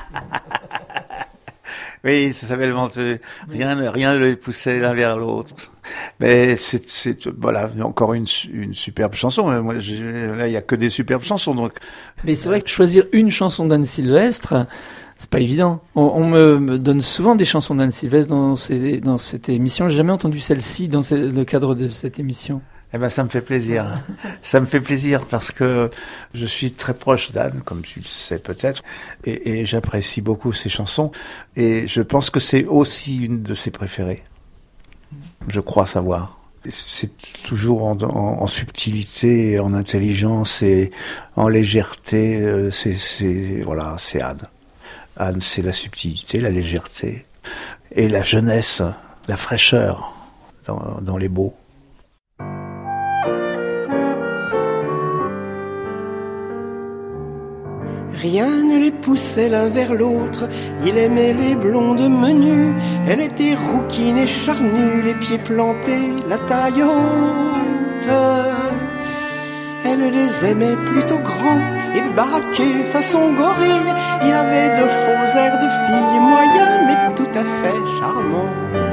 Oui, ça s'appelle rien ne les poussait l'un vers l'autre. Mais c'est voilà, encore une superbe chanson. Moi, là, il y a que des superbes chansons, donc. Mais c'est vrai que choisir une chanson d'Anne Sylvestre, c'est pas évident. On me donne souvent des chansons d'Anne Sylvestre dans cette émission. J'ai jamais entendu celle-ci dans le cadre de cette émission. Eh ben, ça me fait plaisir. Ça me fait plaisir parce que je suis très proche d'Anne, comme tu le sais peut-être, et j'apprécie beaucoup ses chansons. Et je pense que c'est aussi une de ses préférées. Je crois savoir. C'est toujours en subtilité, en intelligence et en légèreté. Voilà, c'est Anne. Anne, c'est la subtilité, la légèreté et la jeunesse, la fraîcheur dans les mots. Rien ne les poussait l'un vers l'autre, il aimait les blondes menues, elle était rouquine et charnue, les pieds plantés, la taille haute. Elle les aimait plutôt grands et baraqués façon gorille, il avait de faux airs de fille moyen mais tout à fait charmant.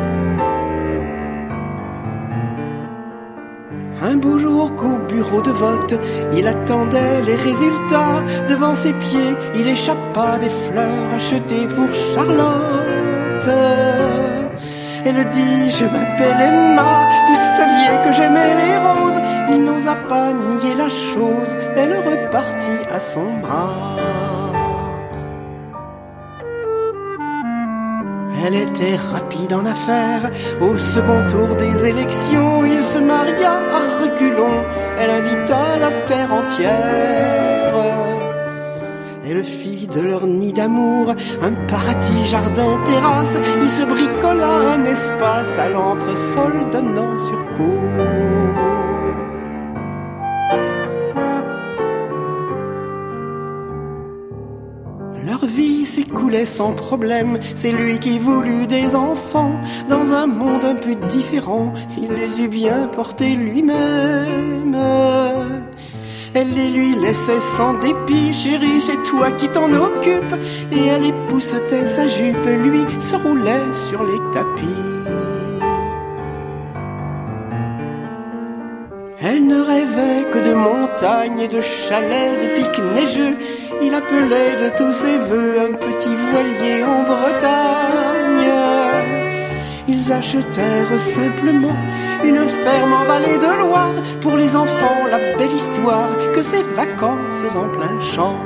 Un beau jour qu'au bureau de vote, il attendait les résultats. Devant ses pieds, il échappa des fleurs achetées pour Charlotte. Elle dit, je m'appelle Emma, vous saviez que j'aimais les roses. Il n'osa pas nier la chose, elle repartit à son bras. Elle était rapide en affaires, au second tour des élections, il se maria à reculons, elle invita la terre entière. Elle fit de leur nid d'amour un paradis, jardin, terrasse, il se bricola un espace à l'entresol donnant sur cour. Leur vie s'écoulait sans problème, c'est lui qui voulut des enfants. Dans un monde un peu différent, il les eut bien portés lui-même. Elle les lui laissait sans dépit, chérie c'est toi qui t'en occupes. Et elle époussetait sa jupe, lui se roulait sur les tapis. Elle ne rêvait que de montagnes et de chalets, de pics neigeux. Il appelait de tous ses voeux un petit voilier en Bretagne. Ils achetèrent simplement une ferme en vallée de Loire. Pour les enfants, la belle histoire que ces vacances en plein champ.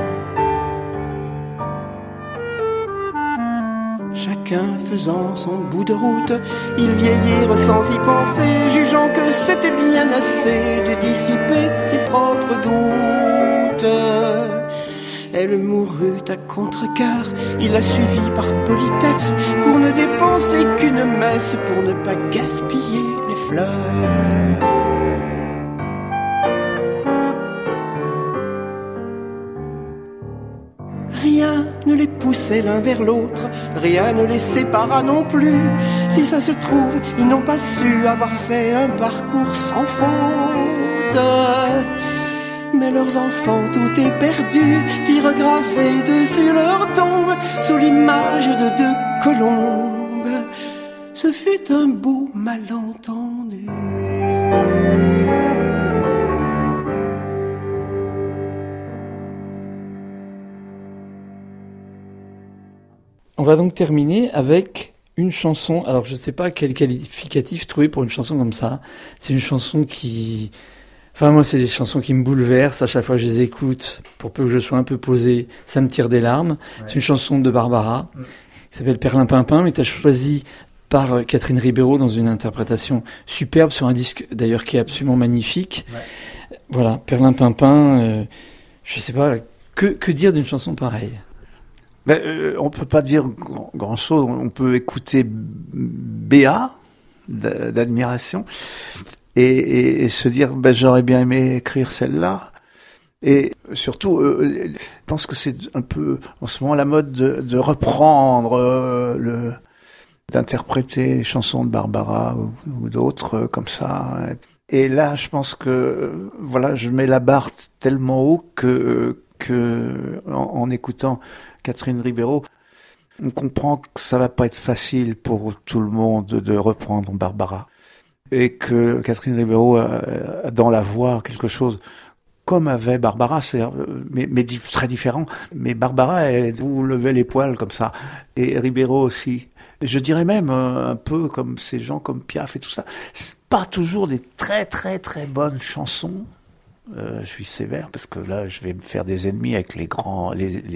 Chacun faisant son bout de route, ils vieillirent sans y penser, jugeant que c'était bien assez de dissiper ses propres doutes. Elle mourut à contre-cœur, il la suivit par politesse, pour ne dépenser qu'une messe, pour ne pas gaspiller les fleurs. Rien ne les poussait l'un vers l'autre, rien ne les sépara non plus. Si ça se trouve, ils n'ont pas su avoir fait un parcours sans faute. Mais leurs enfants, tout est perdu, firent graver dessus leur tombe, sous l'image de deux colombes. Ce fut un beau malentendu. On va donc terminer avec une chanson. Alors, je ne sais pas quel qualificatif trouver pour une chanson comme ça. C'est une chanson qui... Enfin, moi, c'est des chansons qui me bouleversent. À chaque fois que je les écoute, pour peu que je sois un peu posé, ça me tire des larmes. Ouais. C'est une chanson de Barbara qui s'appelle Perlimpinpin, mais tu as choisi par Catherine Ribeiro dans une interprétation superbe sur un disque, d'ailleurs, qui est absolument magnifique. Ouais. Voilà, Perlimpinpin. Je ne sais pas, que dire d'une chanson pareille ? On peut pas dire grand chose. On peut écouter Béa d'admiration et se dire j'aurais bien aimé écrire celle-là. Et surtout, je pense que c'est un peu en ce moment la mode de reprendre d'interpréter les chansons de Barbara ou d'autres comme ça. Et là, je pense que voilà, je mets la barre tellement haut que en écoutant Catherine Ribeiro, on comprend que ça va pas être facile pour tout le monde de reprendre Barbara. Et que Catherine Ribeiro a dans la voix quelque chose comme avait Barbara, mais très différent. Mais Barbara, elle vous levez les poils comme ça. Et Ribeiro aussi. Je dirais même un peu comme ces gens comme Piaf et tout ça. C'est pas toujours des très très très bonnes chansons. Je suis sévère parce que là, je vais me faire des ennemis avec les grands...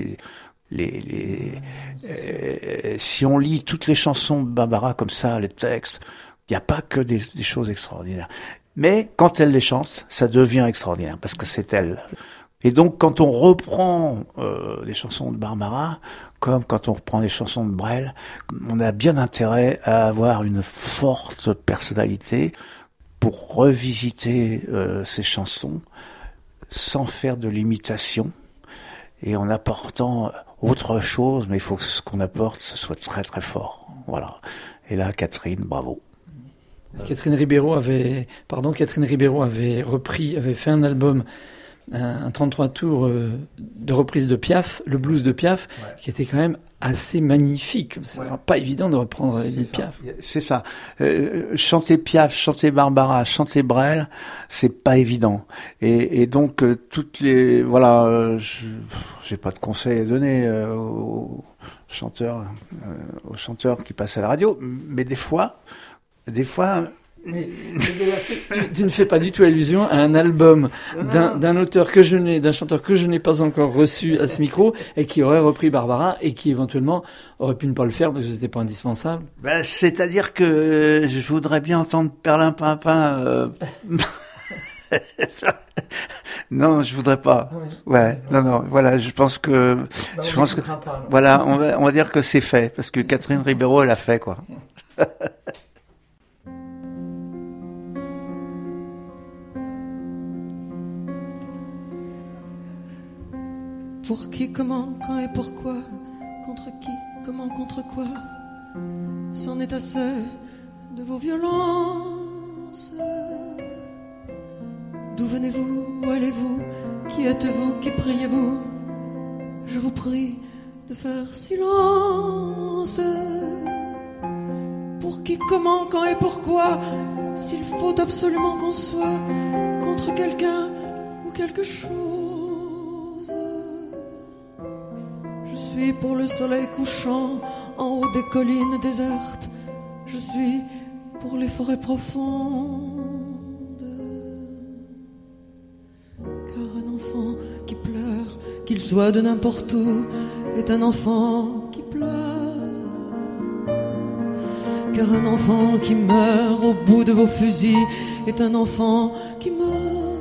si on lit toutes les chansons de Barbara comme ça, les textes, il n'y a pas que des choses extraordinaires. Mais quand elle les chante, ça devient extraordinaire parce que c'est elle. Et donc quand on reprend les chansons de Barbara, comme quand on reprend les chansons de Brel, on a bien intérêt à avoir une forte personnalité pour revisiter ces chansons sans faire de l'imitation et en apportant autre chose, mais il faut que ce qu'on apporte, ce soit très très fort. Voilà. Et là, Catherine, bravo. Catherine Ribeiro avait fait un album, un 33 tours de reprise de Piaf, le blues de Piaf, ouais, qui était quand même assez magnifique. C'est pas évident de reprendre Edith Piaf. C'est ça. Chanter Piaf, chanter Barbara, chanter Brel, c'est pas évident. Et donc toutes les j'ai pas de conseils à donner aux chanteurs qui passent à la radio, mais des fois. Mais tu ne fais pas du tout allusion à un album d'un chanteur que je n'ai pas encore reçu à ce micro et qui aurait repris Barbara et qui éventuellement aurait pu ne pas le faire parce que c'était pas indispensable. C'est-à-dire que je voudrais bien entendre Perlimpinpin. Non, je voudrais pas. Ouais, non, voilà, je pense que, voilà, on va dire que c'est fait parce que Catherine Ribeiro elle a fait quoi. Pour qui, comment, quand et pourquoi, contre qui, comment, contre quoi, c'en est assez de vos violences. D'où venez-vous, où allez-vous, qui êtes-vous, qui priez-vous? Je vous prie de faire silence. Pour qui, comment, quand et pourquoi, s'il faut absolument qu'on soit contre quelqu'un ou quelque chose. Je suis pour le soleil couchant en haut des collines désertes. Je suis pour les forêts profondes. Car un enfant qui pleure, qu'il soit de n'importe où, est un enfant qui pleure. Car un enfant qui meurt au bout de vos fusils est un enfant qui meurt.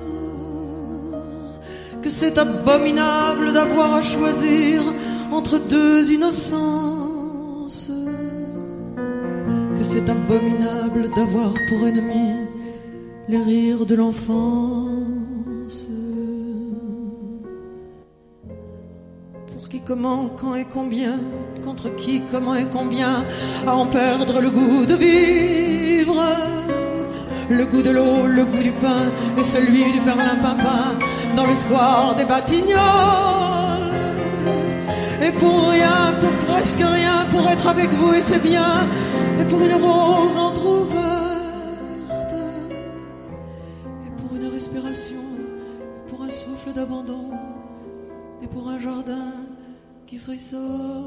Que c'est abominable d'avoir à choisir entre deux innocences. Que c'est abominable d'avoir pour ennemi les rires de l'enfance. Pour qui, comment, quand et combien, contre qui, comment et combien, à en perdre le goût de vivre, le goût de l'eau, le goût du pain et celui du perlimpinpin dans le square des Batignolles. Et pour rien, pour presque rien, pour être avec vous et c'est bien, et pour une rose entrouverte, et pour une respiration, et pour un souffle d'abandon, et pour un jardin qui frissonne.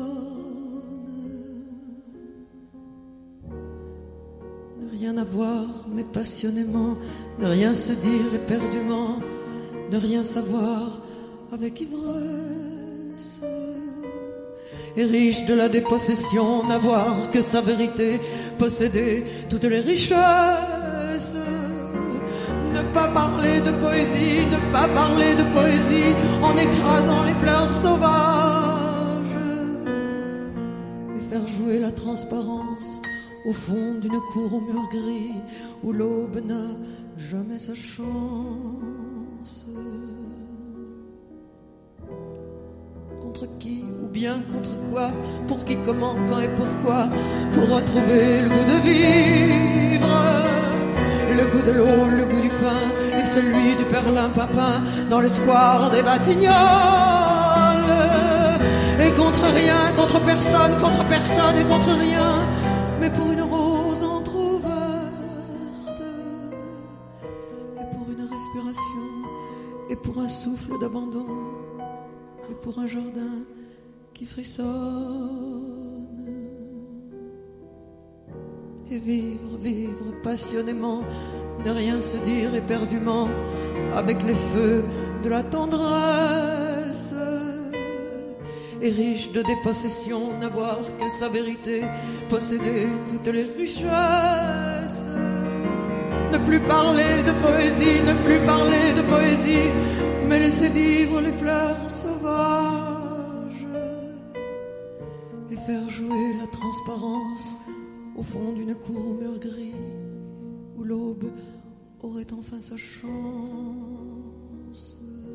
Ne rien avoir, mais passionnément, ne rien se dire éperdument, ne rien savoir avec ivresse. Et riche de la dépossession, n'avoir que sa vérité, posséder toutes les richesses. Ne pas parler de poésie, ne pas parler de poésie, en écrasant les fleurs sauvages. Et faire jouer la transparence au fond d'une cour au mur gris, où l'aube n'a jamais sa chance. Contre qui ou bien contre quoi, pour qui, comment, quand et pourquoi, pour retrouver le goût de vivre, le goût de l'eau, le goût du pain et celui du perlimpinpin dans le square des Batignolles. Et contre rien, contre personne et contre rien, mais pour une rose entrouverte et pour une respiration et pour un souffle d'abandon et pour un jardin qui frissonne. Et vivre, vivre passionnément, ne rien se dire éperdument, avec les feux de la tendresse. Et riche de dépossession, n'avoir que sa vérité, posséder toutes les richesses. Ne plus parler de poésie, ne plus parler de poésie, mais laisser vivre les fleurs sauvages. Et faire jouer la transparence au fond d'une cour au mur gris, où l'aube aurait enfin sa chance.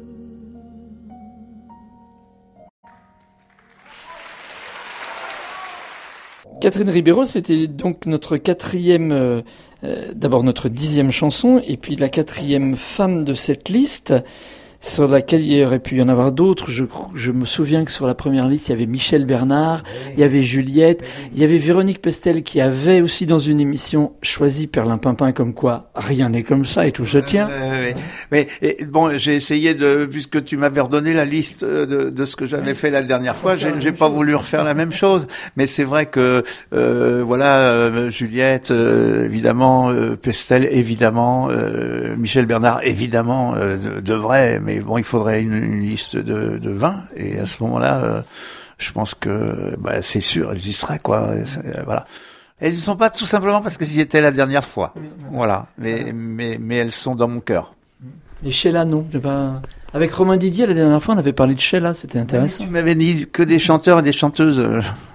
Catherine Ribeiro, c'était donc notre quatrième, d'abord notre 10e chanson, et puis la 4e femme de cette liste, sur laquelle il y aurait pu y en avoir d'autres. Je me souviens que sur la première liste, il y avait Michel Bernard, il y avait Juliette, il y avait Véronique Pestel qui avait aussi dans une émission choisi Perlimpinpin, comme quoi rien n'est comme ça et tout se tient. Mais bon, j'ai essayé puisque tu m'avais redonné la liste de ce que j'avais fait la dernière fois, j'ai pas voulu refaire la même chose. Mais c'est vrai que Juliette, évidemment, Pestel, évidemment, Michel Bernard, évidemment, devrait. Mais bon, il faudrait une liste de 20, et à ce moment-là, je pense que c'est sûr, elles y seraient, quoi. Voilà. Elles y sont pas tout simplement parce qu'elles y étaient la dernière fois. Voilà. Mais elles sont dans mon cœur. Et Sheila, non. Avec Romain Didier, la dernière fois, on avait parlé de Sheila, c'était intéressant. Tu m'avais dit que des chanteurs et des chanteuses.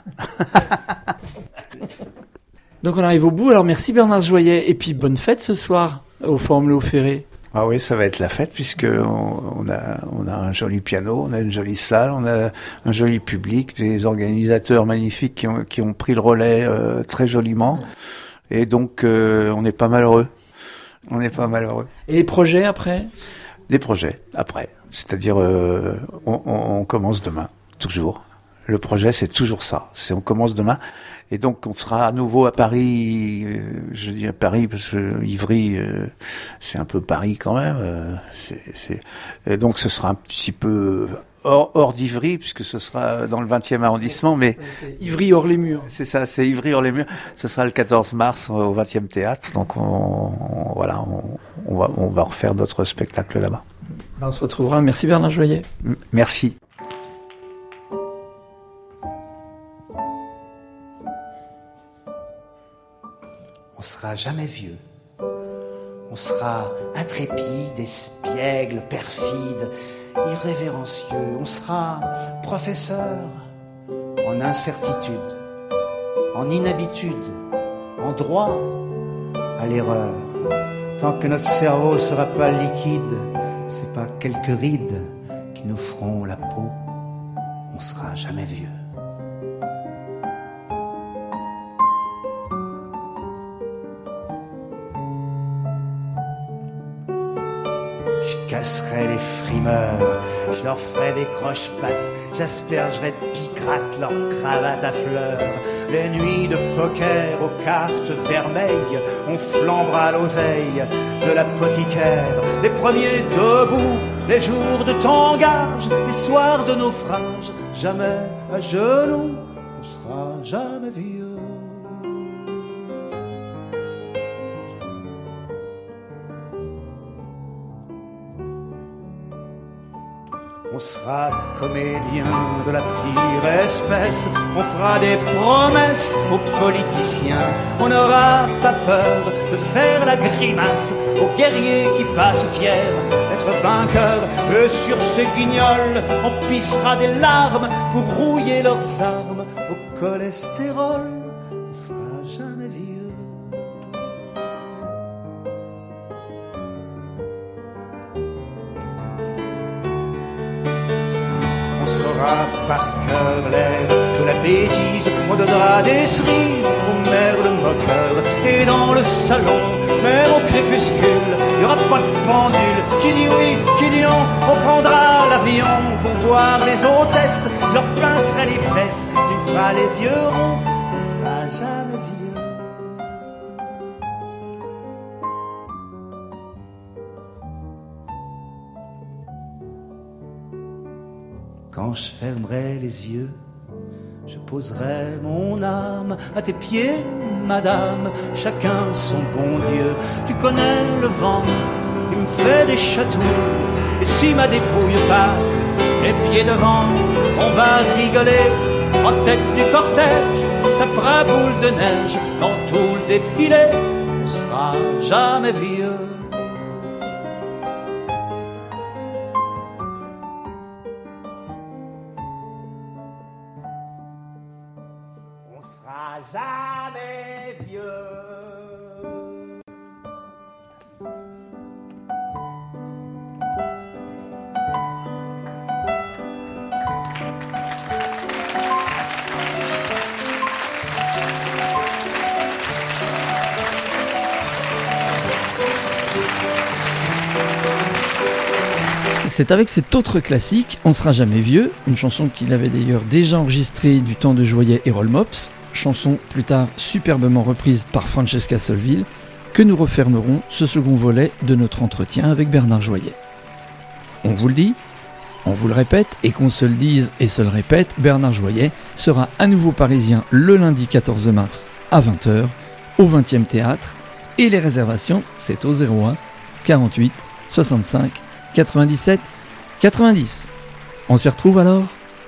Donc on arrive au bout. Alors merci Bernard Joyet, et puis bonne fête ce soir au Forum Léo Ferré. Ah oui, ça va être la fête, puisque on a un joli piano, on a une jolie salle, on a un joli public, des organisateurs magnifiques qui ont pris le relais très joliment, et donc on n'est pas malheureux. On n'est pas malheureux. Et les projets après ? Des projets après, c'est-à-dire on commence demain, toujours. Le projet, c'est toujours ça. On commence demain. Et donc, on sera à nouveau à Paris. Je dis à Paris parce que Ivry, c'est un peu Paris quand même. Et donc, ce sera un petit peu hors d'Ivry, puisque ce sera dans le 20e arrondissement. Mais c'est Ivry hors les murs. C'est ça, c'est Ivry hors les murs. Ce sera le 14 mars au 20e théâtre. Donc, on va refaire d'autres spectacles là-bas. On se retrouvera. Merci Bernard Joyet. Merci. On sera jamais vieux. On sera intrépide, espiègle, perfide, irrévérencieux. On sera professeur en incertitude, en inhabitude, en droit à l'erreur. Tant que notre cerveau sera pas liquide, c'est pas quelques rides qui nous feront la peau. On sera jamais vieux. Je casserai les frimeurs, je leur ferai des croche-pattes, j'aspergerai de picrate leurs cravates à fleurs. Les nuits de poker aux cartes vermeilles, on flambera l'oseille de l'apothicaire. Les premiers debout, les jours de tangage, les soirs de naufrage, jamais à genoux, on sera jamais vieux. On sera comédien de la pire espèce, on fera des promesses aux politiciens, on n'aura pas peur de faire la grimace aux guerriers qui passent fiers d'être vainqueurs. Et sur ces guignols, on pissera des larmes pour rouiller leurs armes au cholestérol. On sera jamais vieux. On saura par cœur l'air de la bêtise, on donnera des cerises aux mères de moqueurs. Et dans le salon, même au crépuscule, il y aura pas de pendule. Qui dit oui, qui dit non, on prendra l'avion pour voir les hôtesses. Je leur pincerai les fesses, tu me feras les yeux ronds, on sera jamais vieux. Quand je fermerai les yeux, je poserai mon âme à tes pieds, madame, chacun son bon Dieu. Tu connais le vent, il me fait des chatouilles, et si ma dépouille part, les pieds devant, on va rigoler en tête du cortège. Ça fera boule de neige dans tout le défilé, on sera jamais vieux. On sera jamais vieux. C'est avec cet autre classique, On sera jamais vieux, une chanson qu'il avait d'ailleurs déjà enregistrée du temps de Joyet et Roll Mops, chanson plus tard superbement reprise par Francesca Solville, que nous refermerons ce second volet de notre entretien avec Bernard Joyet. On vous le dit, on vous le répète, et qu'on se le dise et se le répète, Bernard Joyet sera à nouveau parisien le lundi 14 mars à 20h au 20e théâtre, et les réservations, c'est au 01 48 65 97 90. On s'y retrouve alors ?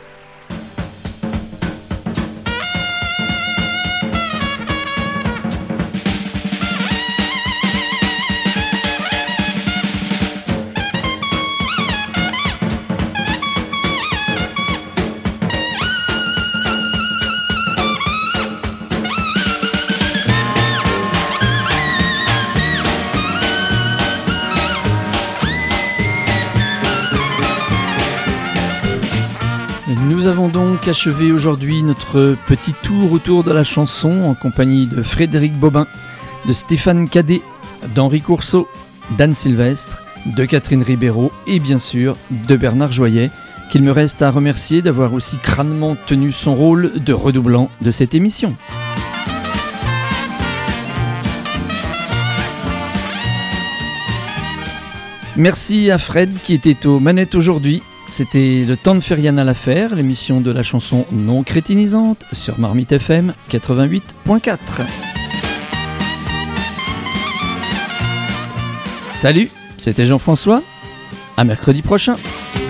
Nous avons donc achevé aujourd'hui notre petit tour autour de la chanson en compagnie de Frédéric Bobin, de Stéphane Cadet, d'Henri Courceau, d'Anne Sylvestre, de Catherine Ribeiro et bien sûr de Bernard Joyet qu'il me reste à remercier d'avoir aussi crânement tenu son rôle de redoublant de cette émission. Merci à Fred qui était aux manettes aujourd'hui. C'était le temps de faire rien à l'affaire, l'émission de la chanson non crétinisante sur Marmite FM 88.4. Salut, c'était Jean-François. À mercredi prochain.